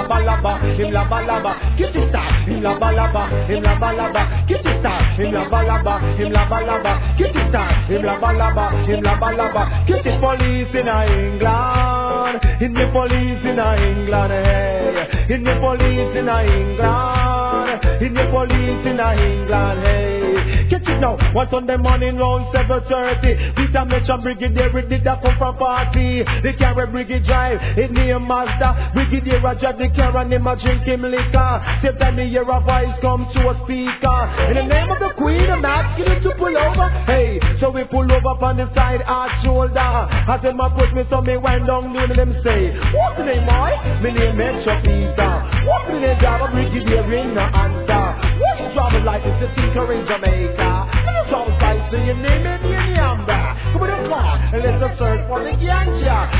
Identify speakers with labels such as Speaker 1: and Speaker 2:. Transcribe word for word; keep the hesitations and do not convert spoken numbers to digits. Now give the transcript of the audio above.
Speaker 1: laba laba, him laba laba. Get it start, him laba laba, him laba laba. Get it start, him laba laba, him laba laba. Get it start, him laba laba, him laba laba. Get the police in England, in the police in England, hey. In the police in England, in the police in England, hey. Get it now, one Sunday morning round seven thirty. Peter Mitchell Brigadier, we did that come from party. The carry Brigadier drive, it near Mazda. Brigadier a drive the car and him a drink him liquor. Same time me hear a voice come to a speaker. In the name of the Queen, I'm asking you to pull over. Hey, so we pull over on the side, arch shoulder. As them a push me, so me wind down, name them say, what's the name, boy? Me name Metro Peter. What's the name, job? Brigadier in the answer. What's your travel license? The tinker in Jamaica. And the travel license, your name is Indian Yamba. Come on, come on, and let's search for the ganja.